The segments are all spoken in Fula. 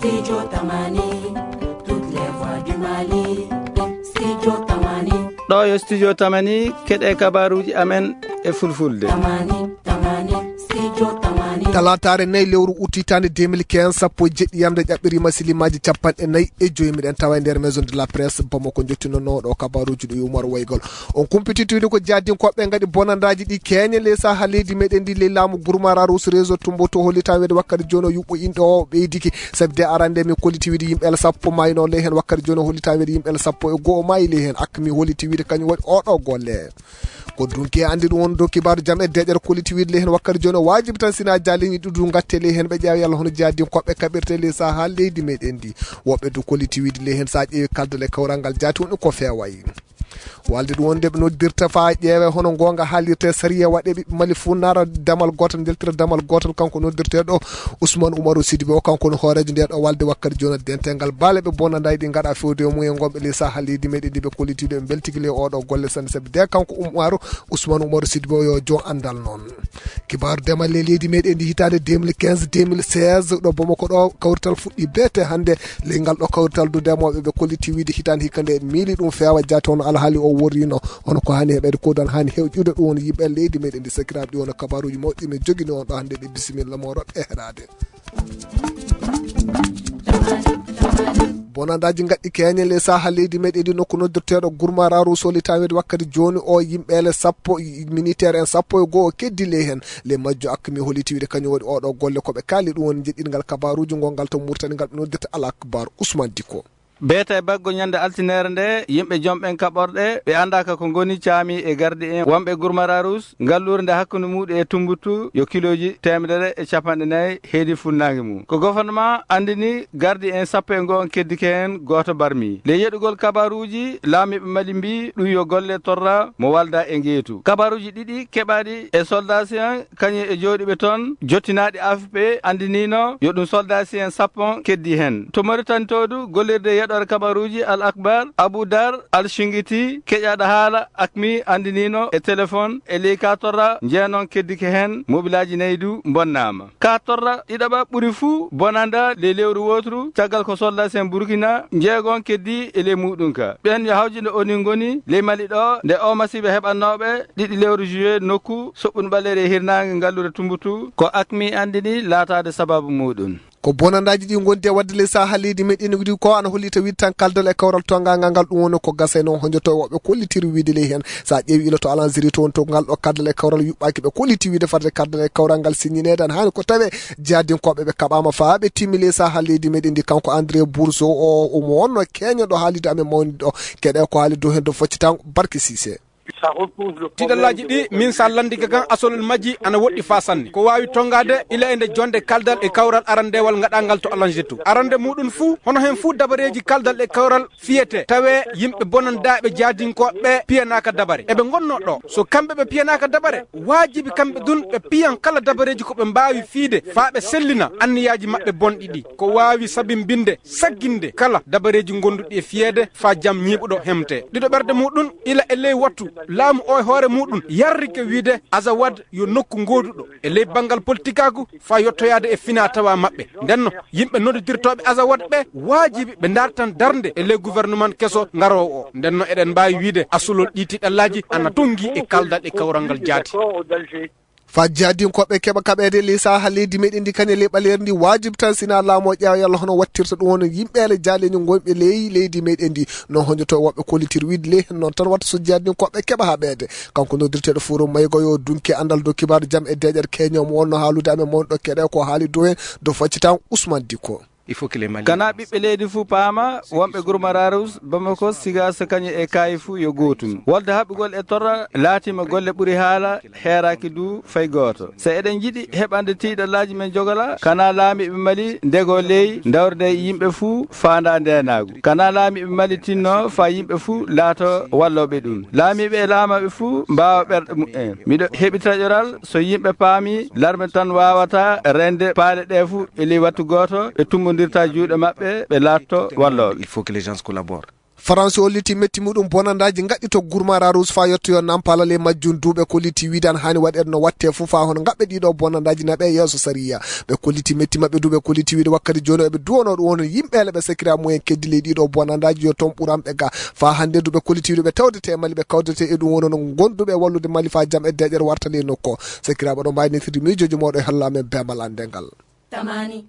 Studio Tamani, toutes les voix du Mali. Studio Tamani. ɗo yo studio Tamani keɗe kabaruji amen e fulfulde. Tamani, Studio Tamani. talatare nayi lewru utitande 2015 sappo jeɗɗi yamde ƴaɓɓirima silimaji capanɗe nayyi e joyi miɗen tawa nder maison de la presse Bamako jottinonoɗo kabaruji ɗo Oumar Waygol on kumpititude ko jadinkoɓe gadi bonandaji ɗi keñe leysa ha leydi meɗen ndi ley laamu Gourmara Rousse réseau Tumboto hollitawede wakkati joni o yuɓɓo inɗe o ɓeydiki sabi de arande mi kolliti wiide yimɓe sappo mayno ley hen wakkati joni o hollitawede yimɓe sappo e goho mayi ley hen akmi holliti wiide kañum waɗi oɗo golle ko dunki andi ɗum won do kibaru jam e deƴere kolliti wiide ley hen wakkati joni o wajibi tan sina jaleñi ɗuɗu gatte ley hen ɓe ƴeewa yalla hono jadinkoɓe kaɓirte ley saha leydi meɗen ndi woɓɓe do kolliti wiide ley hen sa ƴeewi kaldal e kawral ngal jaati woni ko fewayi walde ɗum wonde ɓe noddirta fa ƴeewe hono gonga haalirte sariya waɗe ɓiɓɓe Mali fuu nara damal gotal deltira damal gotal kanko noddirteɗo Ousmane Oumarou Sidibé o kanko no hoorejo nde ɗo walde wakkati joni dentegal baale ɓe bonandayi ɗi gaɗa fewde mumen gonɓe ley saha leydi meɗen ndi ɓe kollitiɗo ɓe beltigui oɗo golle sanne saabi de kanko Ousmane Oumarou Sidibé o yo jon andal noon kibaru demal le leydi meɗen ndi hitande 2015 2016 ɗo Bamako ɗo kawrital fuɗɗi beete hande ley ngal ɗo kawrital du demoɓe ɓe kolliti wiide hitande hikande miili ɗum fewa jaati hono alhaali o worrino hono ko hani heɓede kodan hani hewƴude ɗum woni yimɓe leydi meɗen ndi sakiraɓe ɗi wona kabaruji mawɗi min joguini on ɗo hande ɗe bisimilla mo roɓe heɗade bonandaji gadɗi keñe le saha leydi meɗen ndi nokku noddirteɗo Gourmara Rousse hollitawede wakkati joni o yimɓele sappo militaire en sappo e goho keddi ley hen le majjo akkumi holliti wiide kañum waɗi oɗo golle koɓe kaali ɗum woni jeɗɗingal kabaruji gongal to murtani ngal ɓe noddirta Al Akbar Ousmane Dicko beeta e baggo ñande altinere nde yimɓe jomɓen kaɓorɗe ɓe andaka ko goni caami e gardi en wonɓe Gourmara Rousse ngallure nde hakkude muɗum e Tumboutu yo kiloji 150 heedi funnangue mum ko gouvernement andini gardi en sappo e go on keddike hen goto barmi le yeɗugol kabaruji laamiɓe Mali mbi ɗum yo golle torra mo walda e ngeetu kabaruji ɗiɗi keɓaɗi e soldation kañum e jooɗiɓe toon jottinaɗi AFP andinino yo ɗum soldation sappo keddi hen to Mauritanie todu gollirde yeɗore kabaruji Al Akbar Abou Dar Al Shingiti keƴaɗo haala akmi andinino e téléphone e ley ka torra jeenon keddike hen mobilaji naydu bonnama ka torra ɗiɗaɓa ɓuuri fuu bonanda le lewru wotru caggal ko soldation Burkina jeegon keddi e ley muɗum ka ɓen yo hawjinde oni goni ley Mali ɗo nde o masiɓe heɓannoɓe ɗiɗi lewru juillet nokku soɓɓuno ɓalere e hirnangue ngallure Tumboutu ko akmi andini laatade sababu muɗum ko bonandaji ɗi gondi e wadde ley saha leydi meɗen wiidi ko ana hollita wiide tan kaldal e kawral tongagal ngal ɗum woni ko gasa noon hojoto woɓɓe kollitiri wiide ley hen sa ƴeewi ilo to alanziri toon to ngal ɗo kaldal e kawral yuɓɓaki ɓe kolliti wiide fadde kaldal e kawral ngal signинede an hani ko tawe jadinkoɓe ɓe kaɓama fa ɓe timmi ley saha leydi meɗen ndi kanko André Bourgeot o omo wonno keño ɗo haalide amen mawni ɗo keɗe ko haali dow hen do foccitan Barke Cissé tiɗallaji ɗi min sa landiga kan asolol majji ana woɗɗi fa sanne ko wawi tongade ila ende jonde kaldal e kawral arandewal gaɗagal to alangetu arande muɗum fuu hono hen fuu dabareji kaldal e kawral fiyete tawe yimɓe bonandaɓe jadinkoɓe piyanaka dabare eɓe gonno ɗo so kamɓe ɓe piyanaka dabare wajibi kamɓe dun ɓe piyan kala dabareji koɓe mbawi fiide fa ɓe sellina anniyaji mabɓe bonɗi ɗi ko wawi sabimbinde sagginde kala dabareji gonduɗi e fiyede fa jaam ñiɓuɗo hemte ɗiɗo ɓerde muɗum ila e ley wattu laamu o e hoore muɗum yarrike wiide Azawad yo nokku goduɗo e ley banggal politikaku fa yettoyade e fina tawa mabɓe ndenno yimɓe noddirtoɓe Azawad ɓe wajibi ɓe dartan darde e ley gouvernement keso ngarowo o ndenno eɗen mbawi wiide asulol ɗi tiɗallaji ana tongi e kaldal e kawral ngal jaati fa jadinkoɓe keɓa kaɓede ley saha leydi meɗen ndi kañe ley ɓaleri ndi wajibi tan sina laamo ƴeewa yalla hono wattirta ɗum woni yimɓele jaleño gonɓe ley leydi meɗen ndi no hojoto woɓɓe kollitir wiide ley hen noon tan watta so jadinkoɓe keɓa haɓede kanko noddirteɗo Forum Maygo yo dunki andal dow kibaru jaam e deƴere keñomo wonno haalude amen mawni ɗo keɗe ko haali dow hen do faccitan Ousmane Dicko il faut que les Maliens kana ɓiɓɓe leydi fuu paama wonɓe Gourmara Rousse Bamako Sigasa kañum e Kayi fuu yo gootum wolde haɓɓugol e torra laatima golle ɓuuri haala heeraki du fay gooto so eɗen jiɗi heɓande tiiɗallaji men jogala kana laamiɓe Mali ndego ley dawrde yimɓe fuu faanda ndenagu kana laamiɓe Mali tinno fa yimɓe fuu laato walloɓe ɗum laamiɓe e laamaɓe fuu mbawa ɓerɗe mumen miɗo heɓi taƴoral so yimɓe paami larme tan wawata rende paale ɗe fuu e ley wattu gooto e tummo il faut que les gens collaborent France holliti metti mudum bonandaji gaddi to Gourmararouge fa yotto yo nampala le majjun dube kolliti widan hani wader no watte fu fa hono gabbe dido bonandaji nabe yeso sariya be kolliti metti mabbe dube kolliti widi wakkati jono be duwono won yimbe be sekira moyen keddile dido bonandaji yo ton burambe ga fa hande dube kolliti widi be tawdete mali be kawdete e dum wono no gondube wallude mali fa jam e dejer wartale nokko sekira do bayni tiri mijoji modo halla men bemal andengal tamani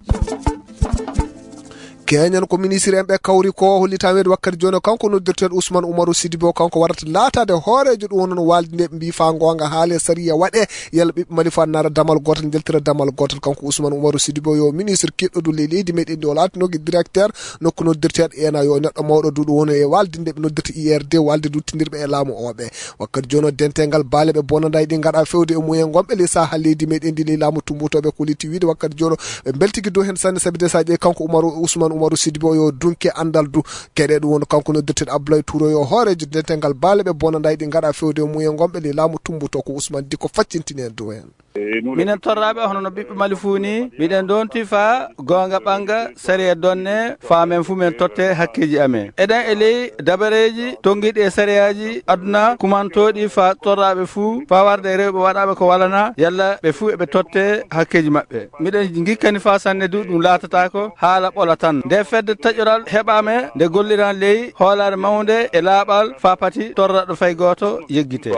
Kenyan ko ministre en be kawri ko hollita wede wakkati jono kanko noddirten Ousmane Oumarou Sidibo kanko warata laatade hoorejo dum wonon walde mbi fa gonga haale sariya wade yalla bibbe mali fa nara damal gotal jeltira damal gotal kanko Ousmane Oumarou Sidibo yo ministre keddo du leydi meden do latinogi directeur nokko noddirten ena yo neddo mawdo du wono e waldinde be noddirta IRD walde duttindirbe e laamu obe wakkati jono dentengal baale be bonanda di ngada fewde e moyen gombe le sa haledi meden di laamu tumbutobe ko liti wiide wakkati jono be beltigi do hen sanne sabide saaje kanko Ousmane Oumarou Sidibo yo dunke andal du kede du won kanko no dirten Abdoulaye Touro yo hoorejo dentengal baale be bonanda di ngada fewde muyen gombe le laamu tumbuto ko Ousmane diko faccintinen do hen minen torrabe hono no bibbe mali funi biden donti fa gonga banga sariya donne fa men fu men totte hakkeji amen eden ele dabareji tongide e sariyaji aduna kumantodi fa torrabe fu fa warde rewbe wadabe ko walana yalla be fu be totte hakkeji mabbe miden gikkani fa sanne dudum latata ko haala bolatan de fedde tajoral hebame de golliran ley hoolare mawnde e laabal fa pati torrado fay goto yeggite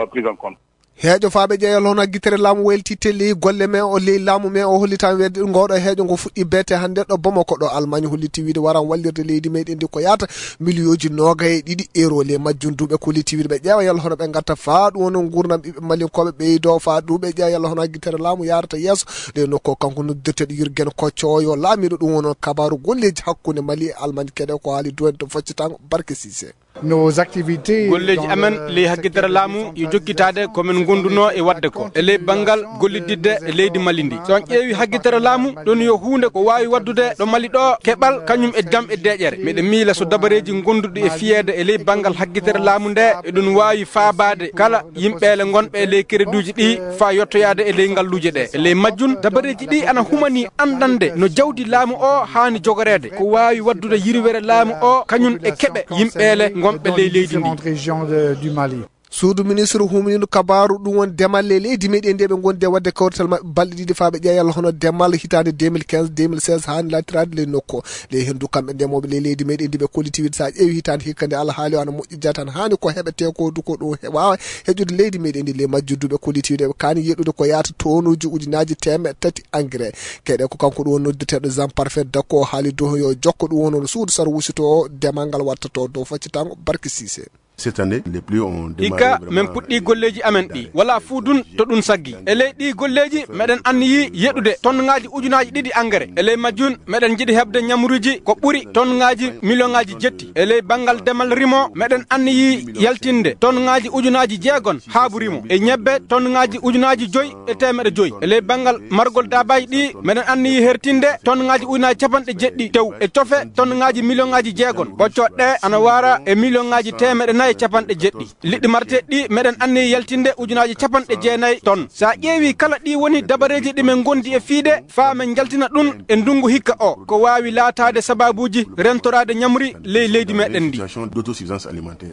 heejo faabe jeyal hono gitere laamu weltite li golle men o li laamu men o hollita wede ngodo heejo go fuddi bete hande do Bamako do Almanya holliti wiide waran wallirde leydi meden di ko yata miliyooji nogay didi euro le majjundube ko holliti wiide be jeewa yalla hono be gatta faadu wono gurnam bibbe malin kobe be do faadu be jeewa yalla hono gitere laamu yarata yeso de nokko kanko noddirte yirgen kocco yo laamido dum wono kabaru golleji hakkunde Mali Almanya kede ko haali do to faccitan barke Cissé nos activités golleji amen le haggidere laamu yo jokkitade ko men gonduno e wadde ko e le bangal gollididde e leydi Malindi so on ƴeewi haggidere laamu don yo hunde ko wawi waddude do Mali do kebal kanyum e jam e deejere mede miila so dabareji gondude e fiyede e le bangal haggidere laamu nde e don wawi faabade kala yimbele gonbe e le kereduji di fa yottoyade e le ngalluje de e le majjun dabareji di ana humani andande no jawdi laamu o haani jogorede ko wawi waddude yirwere laamu o kanyum e kebe yimbele gombe leydi du Mali suudu ministre humnino kabaru dum won demal leydi meden de be gonde wadde kawtal balde didi faabe jeeyal hono demal hitande 2015 2016 han latirade le nokko le hendu kambe demobe leydi meden dibe collectivité sa ewi hitande hikande Allah haali wana mujji jatan hani ko hebete ko du ko do hebawa hejude leydi meden di le majjudube collectivité be kani yedude ko yaata tonuji ujunaaji teme tati engrais kede ko kanko do noddete do zam parfait dako haali do yo jokko do wono suudu sar wusito demangal wattato do faccitango barke Cissé cette année les plus ont démarré ika men puddi golleji amen di wala fudun to dun saggi ele di golleji meden anni yedude tonnaaji ujunaaji didi engrais ele majjun meden jidi hebde nyamruji ko buri tonnaaji millionaji jetti ele bangal demal rimo meden anni yaltinde tonnaaji ujunaaji jeegon haaburimo e nyebbe tonnaaji ujunaaji joy e temede joy ele bangal margol dabay di meden anni hertinde tonnaaji ujunaaji capande jeddi tew e tofe tonnaaji millionaji jeegon boccodde ana wara e millionaji temede nay capande jeddi liddi marte di meden anni yaltinde ujunaaji capande jeenay ton sa ƴeewi kala di woni dabareji di men gondi e fiide fa men jaltina dun e ndungu hikka o ko wawi laataade sababuji rentorade nyamri leydi meden di d'autosuffisance alimentaire.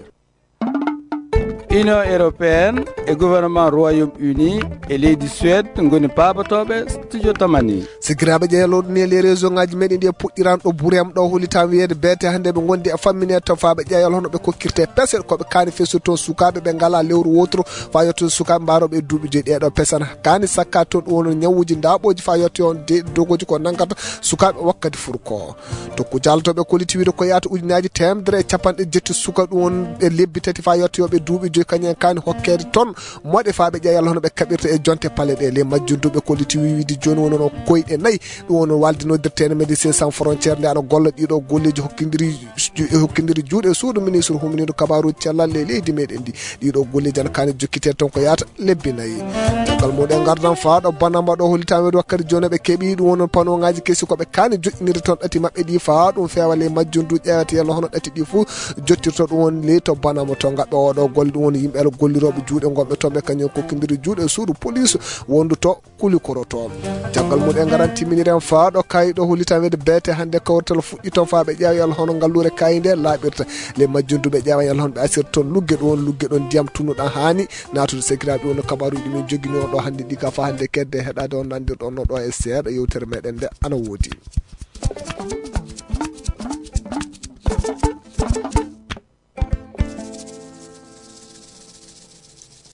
Union européenne et gouvernement Royaume-Uni et leydi Suède ngoni pabatobe studio tamani sigrabe jeelo ne les réseaux ngaji meden de puddiran do burem do holita wiede bete hande be gondi e fammine to faabe jeeyal hono be kokkirte pesel ko be kani fesu to sukabe be ngala lewru wotro fa yotto sukabe barobe duubi je deedo pesan kani sakka to wono nyawuji ndaaboji fa yotto on de dogoji ko nankata sukabe wakkati furko to ko jalto be koliti wiide ko yaata ujunaaji temdre capande jetti suka dum e lebbi tati fa yotto be duubi kanyen kan hokkede ton mode faabe jeeyal hono be kabirta e jonte palede le majjundube koliti wiidi joni wono koyde nay dum wono waldino dirtene Médecins Sans Frontières le ana golla dido golleji hokkindiri juude suudu ministre humnido kabaru cellal leydi meden dido golleji an kan jokkite ton ko yaata lebbi nayi tagal moden gardan faado banamba do holitawe do wakkati joni be kebi dum wono pano ngaji kesi ko be kan joddiniri ton dati mabbe di faado fewale majjundu jeewate yalla hono dati di fu jottirto dum won le to banamo to ngabbe o do gol dum won yimɓe el golliroɓe juuɗe gomɓe toɓe kañum kokkidiri juuɗe suudu police wonduto kuli koroto jaggal muɗe garanti miniren faaɗo kayiɗo hulitamede beete hande kawrtal fuɗɗi toon fa ɓe ƴeewa yal hono ngallure kayinde laaɓirta le majjunduɓe ƴeewa yal hon ɓe asirta toon lugge ɗon ndiyam tunnuɗan hani natude sekiraɓe woni kabaruji min joguini on ɗo hande ɗi ka fa hande kedde heɗade on nandirɗo on no ɗo e seeɗa yewtere meɗen nde ana woodi.